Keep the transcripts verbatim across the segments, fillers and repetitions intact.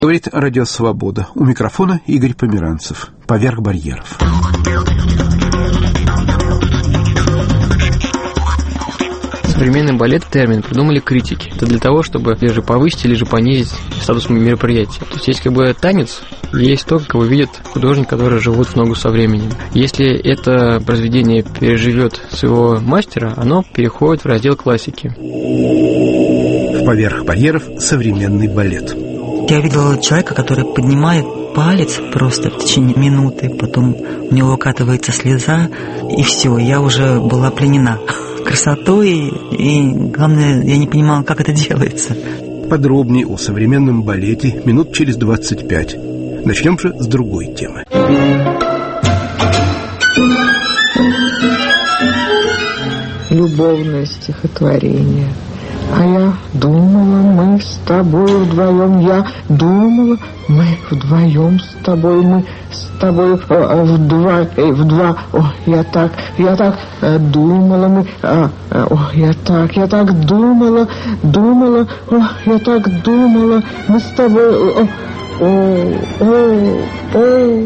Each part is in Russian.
Говорит Радио Свобода. У микрофона Игорь Померанцев. Поверх барьеров. Современный балет — термин придумали критики. Это для того, чтобы либо повысить, либо понизить статус мероприятия. То есть есть как бы танец, есть то, как его видят художники, которые живут в ногу со временем. Если это произведение переживет своего мастера, оно переходит в раздел классики. В «Поверх барьеров» современный балет. Я видела человека, который поднимает палец просто в течение минуты, потом у него выкатывается слеза, и все, я уже была пленена красотой, и, главное, я не понимала, как это делается. Подробнее о современном балете минут через двадцать пять. Начнем же с другой темы. Любовное стихотворение. А я думала, мы с тобой вдвоем, я думала, мы вдвоем с тобой, мы с тобой о, в два, э, в два, о, я так, я так э, думала, мы, а, э, о, я так, я так думала, думала, о, я так думала, мы с тобой, о, о, о, о.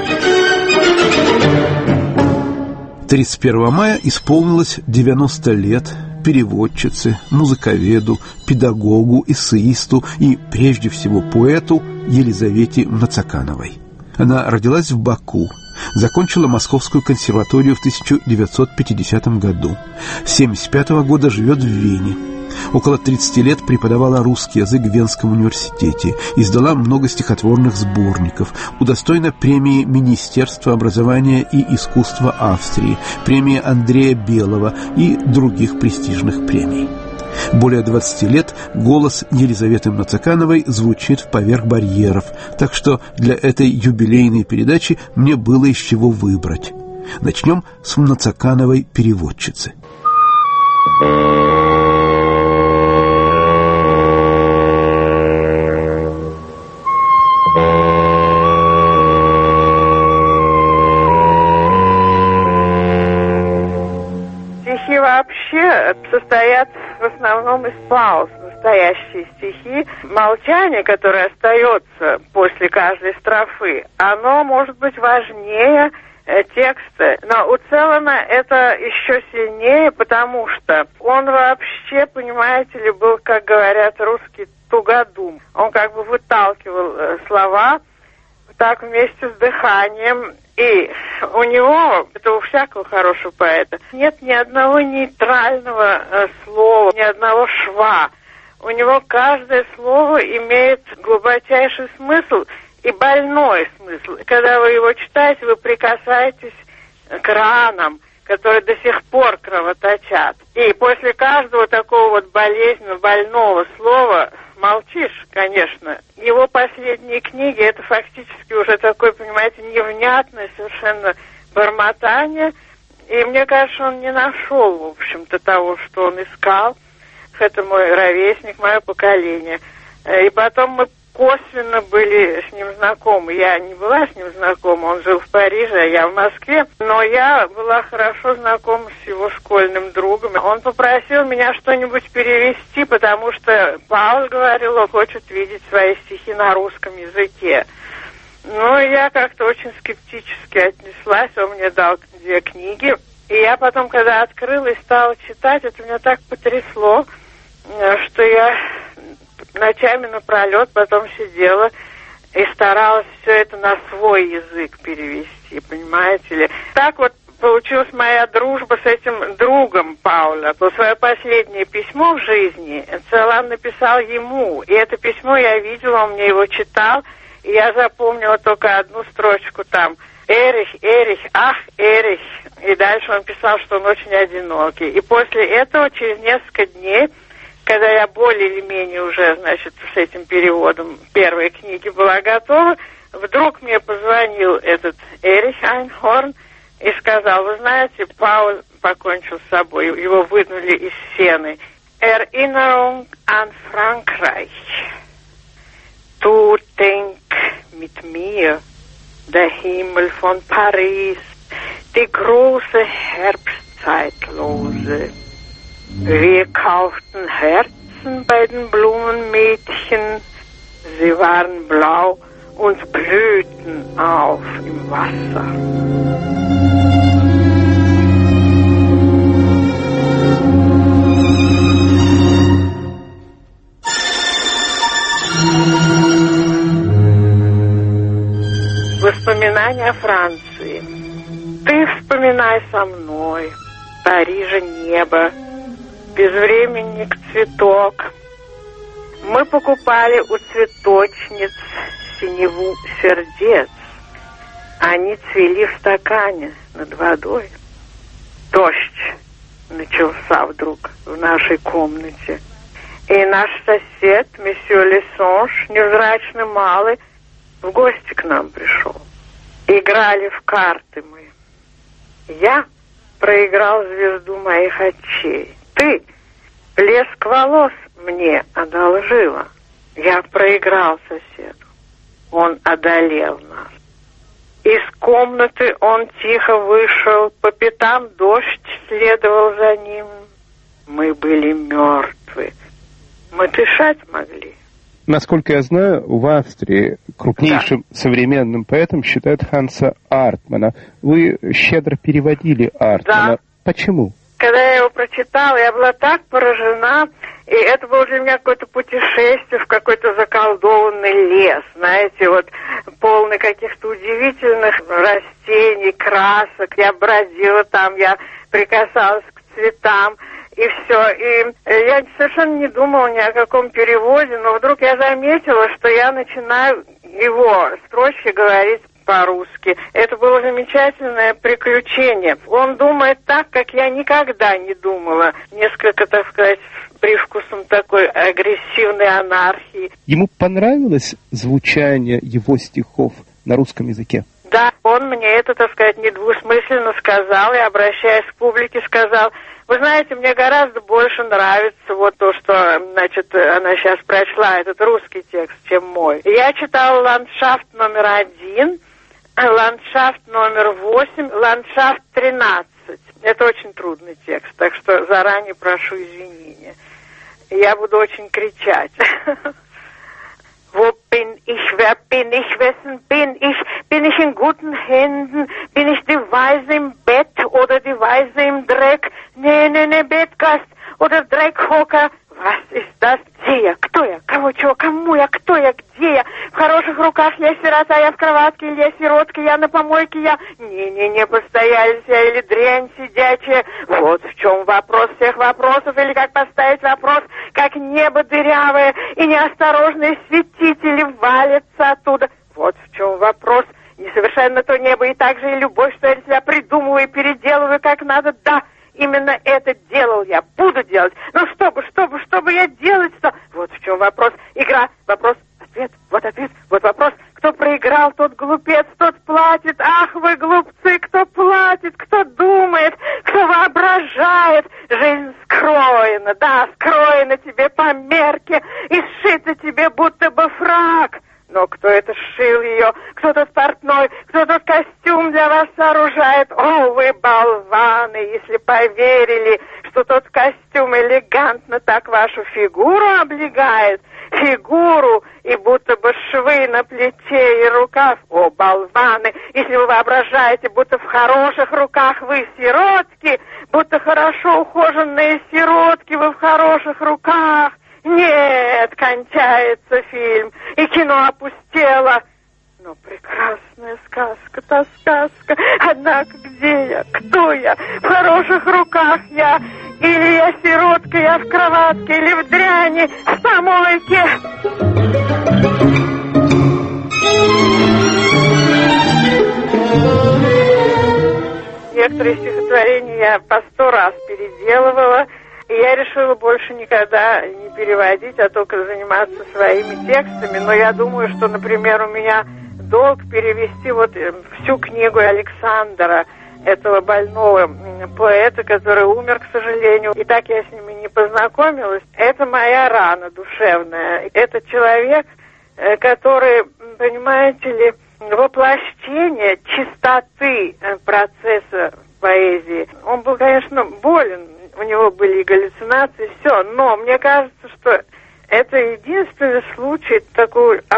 тридцать первого мая исполнилось девяносто лет переводчице, музыковеду, педагогу, эссеисту и, прежде всего, поэту Елизавете Мнацакановой. Она родилась в Баку, закончила Московскую консерваторию в тысяча девятьсот пятидесятом году. С семьдесят пятого года живет в Вене. Около тридцати лет преподавала русский язык в Венском университете, издала много стихотворных сборников, удостоена премии Министерства образования и искусства Австрии, премии Андрея Белого и других престижных премий. Более двадцати лет голос Елизаветы Мнацакановой звучит в «Поверх барьеров», так что для этой юбилейной передачи мне было из чего выбрать. Начнем с Мнацакановой переводчицы. Вообще состоят в основном из пауз, настоящие стихи. Молчание, которое остается после каждой строфы, оно может быть важнее э, текста. Но у Целлана это еще сильнее, потому что он вообще, понимаете ли, был, как говорят русские, тугодум. Он как бы выталкивал э, слова так вместе с дыханием. И у него, это у всякого хорошего поэта, нет ни одного нейтрального э, слова, ни одного шва. У него каждое слово имеет глубочайший смысл и больной смысл. Когда вы его читаете, вы прикасаетесь к ранам, которые до сих пор кровоточат. И после каждого такого вот болезненного, больного слова молчишь, конечно. Его последние книги, это фактически уже такое, понимаете, невнятное совершенно бормотание. И мне кажется, он не нашел, в общем-то, того, что он искал. Это мой ровесник, мое поколение. И потом мы косвенно были с ним знакомы. Я не была с ним знакома, он жил в Париже, а я в Москве. Но я была хорошо знакома с его школьным другом. Он попросил меня что-нибудь перевести, потому что Пауль говорил, он хочет видеть свои стихи на русском языке. Ну, я как-то очень скептически отнеслась, он мне дал две книги. И я потом, когда открыла и стала читать, это меня так потрясло, что я ночами напролет потом сидела и старалась все это на свой язык перевести, понимаете ли. Так вот получилась моя дружба с этим другом Пауля. Свое последнее письмо в жизни Целлан написал ему, и это письмо я видела, он мне его читал, и я запомнила только одну строчку там. Эрих, Эрих, ах, Эрих. И дальше он писал, что он очень одинокий. И после этого, через несколько дней, когда я более или менее уже, значит, с этим переводом первой книги была готова, вдруг мне позвонил этот Эрих Айнхорн и сказал, вы знаете, Пауль покончил с собой, его вынули из сены. Erinnerung an Frankreich. Du denk mit mir, der Himmel von Paris, die große Herbstzeitlose. Wir kauften Herzen bei den Blumenmädchen, sie waren blau und blühten auf im Wasser. Воспоминания о Франции. Ты вспоминай со мной. Парижа небо, безвременник цветок. Мы покупали у цветочниц синеву сердец. Они цвели в стакане над водой. Дождь начался вдруг в нашей комнате. И наш сосед, месье Лесонж, невзрачный малый, в гости к нам пришел. Играли в карты мы. Я проиграл звезду моих очей. Ты блеск волос мне одолжила. Я проиграл соседу. Он одолел нас. Из комнаты он тихо вышел, по пятам дождь следовал за ним. Мы были мертвы. Мы дышать могли. Насколько я знаю, в Австрии крупнейшим да. современным поэтом считают Ханса Артмана. Вы щедро переводили Артмана. Да. Почему? Когда я его прочитала, я была так поражена, и это было для меня какое-то путешествие в какой-то заколдованный лес, знаете, вот полный каких-то удивительных растений, красок. Я бродила там, я прикасалась к цветам. И все. И я совершенно не думала ни о каком переводе, но вдруг я заметила, что я начинаю его строчки говорить по-русски. Это было замечательное приключение. Он думает так, как я никогда не думала. Несколько, так сказать, с привкусом такой агрессивной анархии. Ему понравилось звучание его стихов на русском языке? Да, он мне это, так сказать, недвусмысленно сказал, и, обращаясь к публике, сказал: вы знаете, мне гораздо больше нравится вот то, что, значит, она сейчас прочла, этот русский текст, чем мой. Я читала ландшафт номер один, ландшафт номер восемь, ландшафт тринадцать. Это очень трудный текст, так что заранее прошу извинения. Я буду очень кричать. Wo bin ich, wer bin ich, wessen bin ich? Bin ich in guten Händen? Bin ich die Weise im Bett oder die Weise im Dreck? Nee, nee, nee, Bettgast oder Dreckhocker? Was ist das? Где я? Кто я? Кого, чего, кому я? Кто я? Где я? В хороших руках я сирота, я в кроватке, или я сиротка, я на помойке, я... Не-не-не, постоялись я или дрянь сидячая. Вот в чем вопрос всех вопросов, или как поставить вопрос, как небо дырявое и неосторожные светители валятся оттуда. Вот в чем вопрос. Несовершенно то небо, и также и любовь, что я для себя придумываю и переделываю как надо, да. Именно это делал я, буду делать. Ну, чтобы, чтобы, чтобы я делать-то? Вот в чем вопрос. Игра, вопрос, ответ, вот ответ, вот вопрос. Кто проиграл, тот глупец, тот платит. Ах, вы глупцы, кто платит, кто думает, кто воображает. Жизнь скроена, да, скроена тебе по мерке и сшита тебе будто бы фрак. Но кто это сшил ее? Кто тот портной? Кто тот костюм для вас сооружает? О, вы болваны, если поверили, что тот костюм элегантно так вашу фигуру облегает, фигуру и будто бы швы на плече и рукав. О, болваны, если вы воображаете, будто в хороших руках вы сиротки, будто хорошо ухоженные сиротки вы в хороших руках. Нет, кончается фильм, и кино опустело. Но прекрасная сказка, та сказка. Однако где я? Кто я? В хороших руках я? Или я сиротка, я в кроватке, или в дряни, в помойке? Некоторые стихотворения я по сто раз переделывала. И я решила больше никогда не переводить, а только заниматься своими текстами. Но я думаю, что, например, у меня долг перевести вот всю книгу Александра, этого больного поэта, который умер, к сожалению. И так я с ними не познакомилась. Это моя рана душевная. Это человек, который, понимаете ли, воплощение чистоты процесса поэзии. Он был, конечно, болен. У него были галлюцинации, все. Но мне кажется, что это единственный случай такой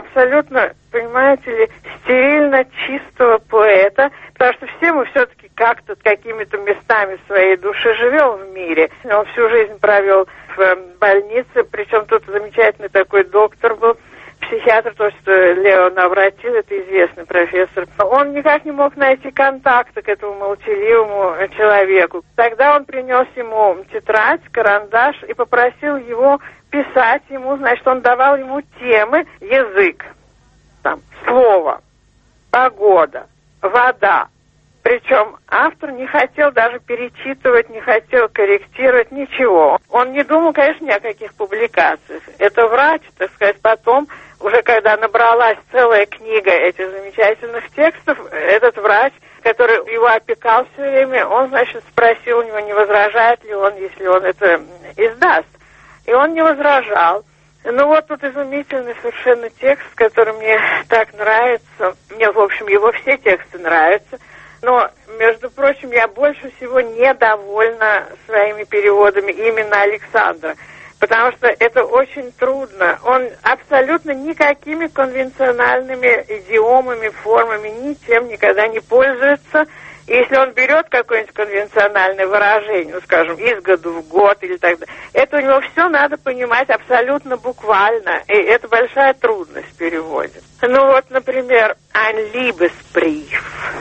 понимаете ли, стерильно чистого поэта, потому что все мы все-таки как-то какими-то местами своей души живем в мире. Он всю жизнь провел в больнице, причем тут замечательный такой доктор был, психиатр, то есть Лео Навратил, это известный профессор. Он никак не мог найти контакта к этому молчаливому человеку. Тогда он принес ему тетрадь, карандаш и попросил его писать ему, значит, он давал ему темы, язык, там, слово, погода, вода. Причем автор не хотел даже перечитывать, не хотел корректировать, ничего. Он не думал, конечно, ни о каких публикациях. Это врач, так сказать, потом, уже когда набралась целая книга этих замечательных текстов, этот врач, который его опекал все время, он, значит, спросил у него, не возражает ли он, если он это издаст. И он не возражал. Ну вот тут изумительный совершенно текст, который мне так нравится. Мне, в общем, его все тексты нравятся. Но, между прочим, я больше всего недовольна своими переводами именно Александра, потому что это очень трудно. Он абсолютно никакими конвенциональными идиомами, формами, ничем никогда не пользуется. И если он берет какое-нибудь конвенциональное выражение, ну, скажем, из года в год или так далее, это у него все надо понимать абсолютно буквально, и это большая трудность в переводе. Ну вот, например, «Ein Liebesbrief».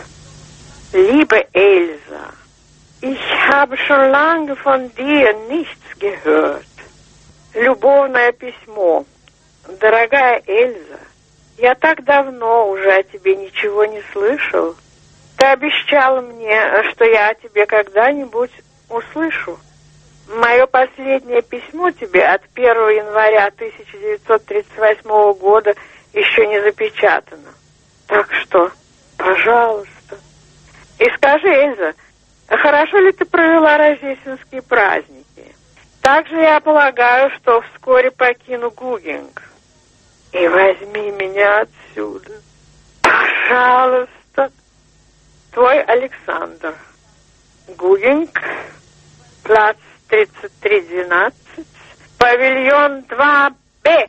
Liebe Elsa, ich habe schon lange von dir nichts gehört. Любовное письмо. Дорогая Эльза, я так давно уже о тебе ничего не слышал. Ты обещала мне, что я о тебе когда-нибудь услышу. Мое последнее письмо тебе от первого января тысяча девятьсот тридцать восьмого года еще не запечатано. Так что, пожалуйста. И скажи, Эльза, хорошо ли ты провела рождественские праздники? Также я полагаю, что вскоре покину Гугинг. И возьми меня отсюда. Пожалуйста. Твой Александр. Гугинг, плац тридцать три двенадцать, павильон два Б.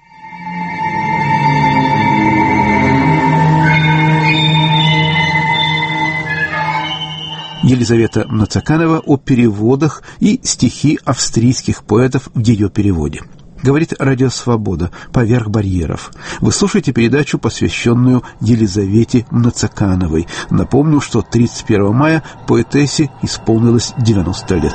Елизавета Нацаканова о переводах и стихи австрийских поэтов в ее переводе. Говорит Радио Свобода «Поверх барьеров». Вы слушаете передачу, посвященную Елизавете Нацакановой. Напомню, что тридцать первого мая поэтессе исполнилось девяносто лет.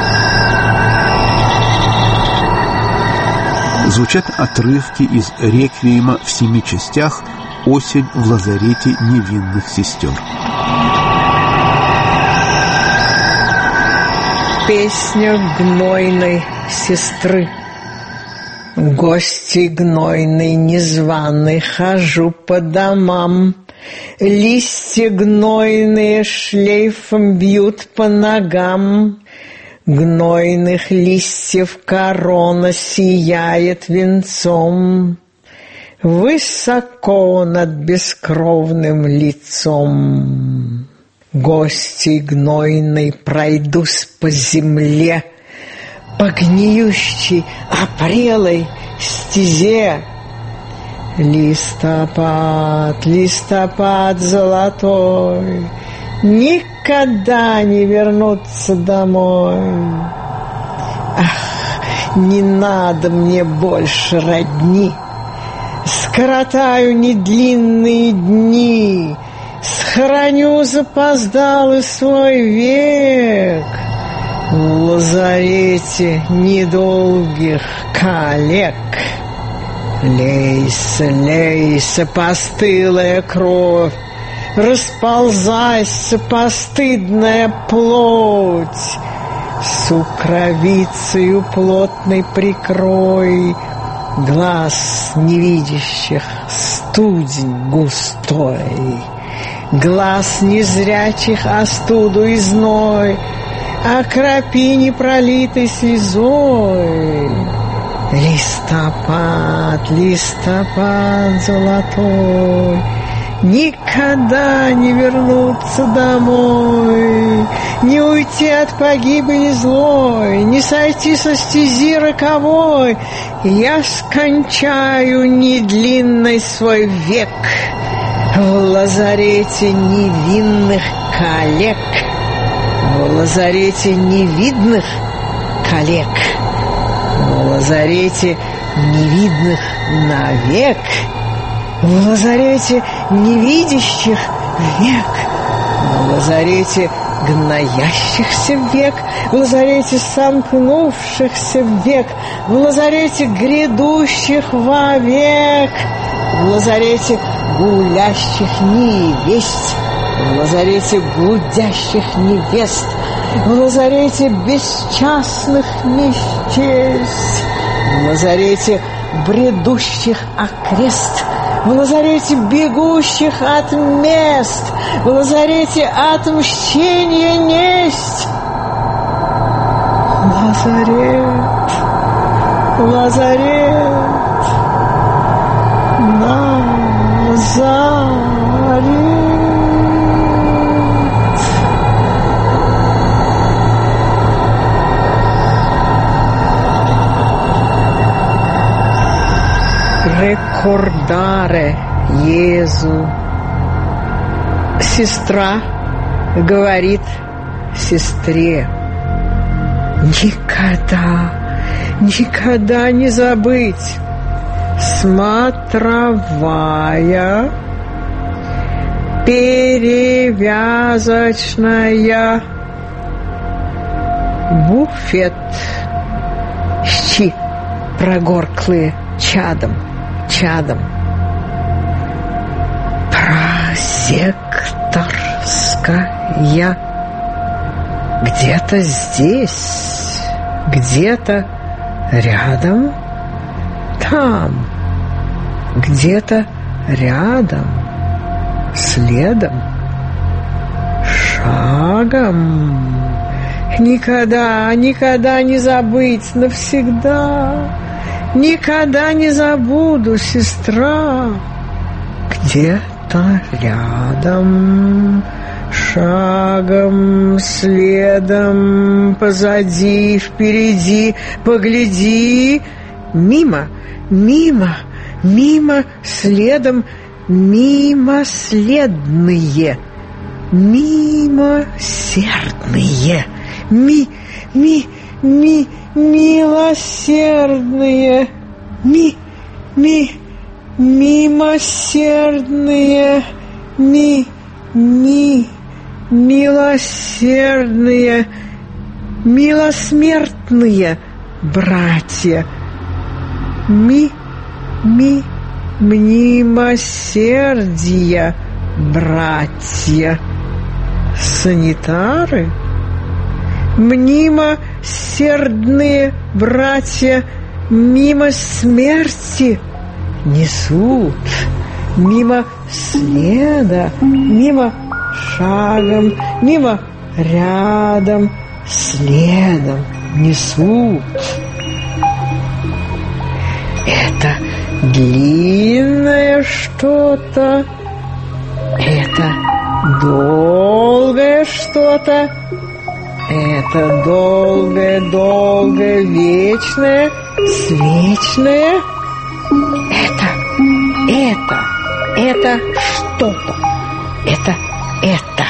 Звучат отрывки из реквиема в семи частях «Осень в лазарете невинных сестер». Песня гнойной сестры. Гости гнойной незваной, хожу по домам. Листья гнойные шлейфом бьют по ногам. Гнойных листьев корона сияет венцом. Высоко над бескровным лицом. Гости гнойной, пройдусь по земле, по гниющей, опрелой стезе. Листопад, листопад золотой, никогда не вернуться домой. Ах, не надо мне больше родни, скоротаю недлинные дни, схороню запоздалый свой век в лазарете недолгих коллег. Лейся, лейся, постылая кровь, расползайся, постыдная плоть, сукровицею плотной прикрой глаз невидящих студень густой. Глаз незрячих остуду и зной окропи непролитой слезой. Листопад, листопад золотой, никогда не вернуться домой, не уйти от погибели злой, не сойти со стези роковой. Я скончаю недлинный свой век В лазарете невинных коллег, в лазарете невидных коллег, в лазарете невидных навек, в лазарете невидящих век, в лазарете гноящихся век, в лазарете сомкнувшихся век, в лазарете грядущих вовек, в лазарете гулящих невесть, в лазарете блудящих невест, в лазарете бесчастных не счесть, в лазарете бредущих окрест, в лазарете бегущих от мест, в лазарете отмщения несть. Лазарет, лазарет, Назарет. Рекордаре Иезу. Сестра говорит сестре: никогда, никогда не забыть. Смотровая, перевязочная, буфет, щи прогорклые чадом, чадом, прозекторская, где-то здесь, где-то рядом, там, где-то рядом, следом, шагом. Никогда, никогда не забыть, навсегда. Никогда не забуду, сестра. Где-то рядом, шагом, следом, позади, впереди, погляди. Мимо, мимо, мимо, следом, мимоследные, мимосердные, ми, ми, ми, милосердные, ми, ми, мимосердные, ми, ми, милосердные, милосмертные братья, ми, ми, мнимосердия братья, санитары, мнимосердные братья мимо смерти несут, мимо следа, мимо шагом, мимо рядом, следом несут. Это длинное что-то, это долгое что-то, это долгое, долгое, вечное, свечное. Это, это, это что-то, это, это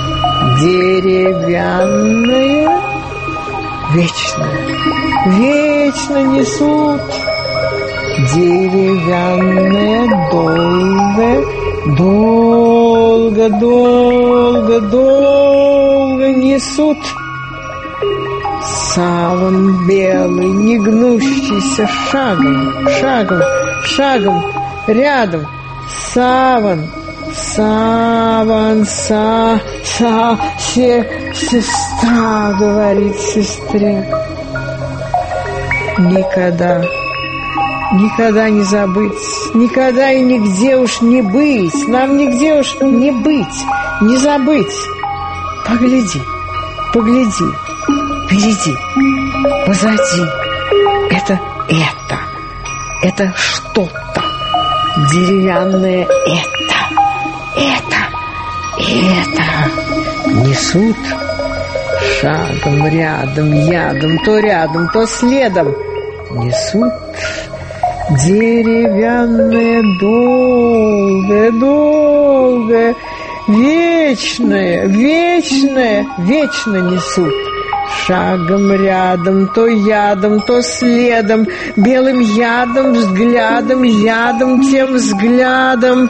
деревянное, вечное, вечно несут. Деревянное, долгое, долго, долго, долго несут. Саван белый, не гнущийся, шагом, шагом, шагом, рядом. Саван, саван, са, са, се, сестра, говорит сестре. Никогда, никогда не забыть, никогда и нигде уж не быть, нам нигде уж не быть, не забыть. Погляди, погляди, впереди, позади. Это это, это что-то деревянное. Это, это, это несут шагом, рядом, ядом, то рядом, то следом несут. Деревянное, долгое, долгое, вечное, вечное, вечно несут. Шагом рядом, то ядом, то следом, белым ядом, взглядом, ядом, тем взглядом.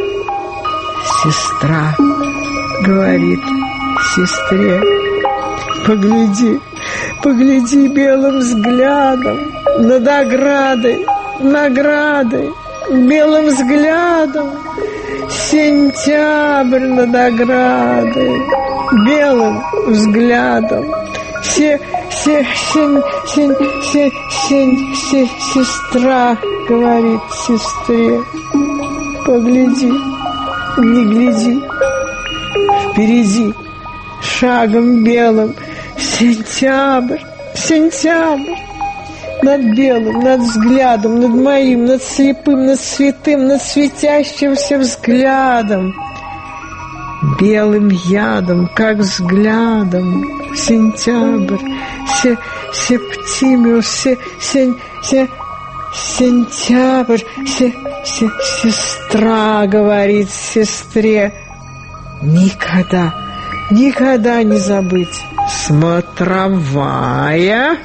Сестра говорит сестре: погляди, погляди белым взглядом над оградой, наградой, белым взглядом. Сентябрь над оградой, белым взглядом. Се, се, сень, сень, се, сень, се, сестра говорит сестре: погляди, не гляди, впереди, шагом белым, сентябрь, сентябрь, над белым, над взглядом, над моим, над слепым, над святым, над светящимся взглядом, белым ядом, как взглядом, сентябрь, се, септимиус, се, се, се, сентябрь, се, се, сестра говорит сестре: никогда, никогда не забыть, смотровая,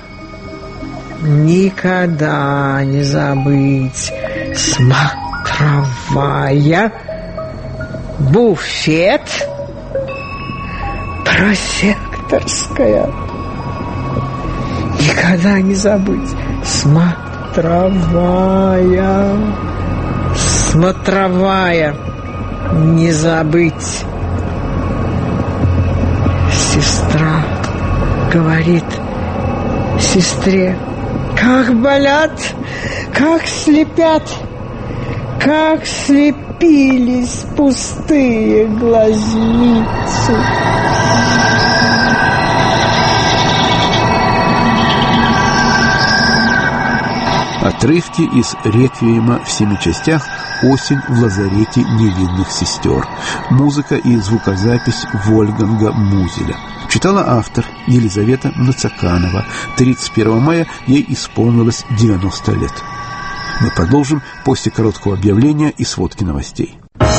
никогда не забыть, смотровая, буфет, прозекторская, никогда не забыть, смотровая, смотровая, не забыть. Сестра говорит сестре: как болят, как слепят, как слепились пустые глазницы. Отрывки из реквиема в семи частях «Осень в лазарете невинных сестер». Музыка и звукозапись Вольфганга Музеля. Читала автор Елизавета Нацаканова. тридцать первого мая ей исполнилось девяносто лет. Мы продолжим после короткого объявления и сводки новостей.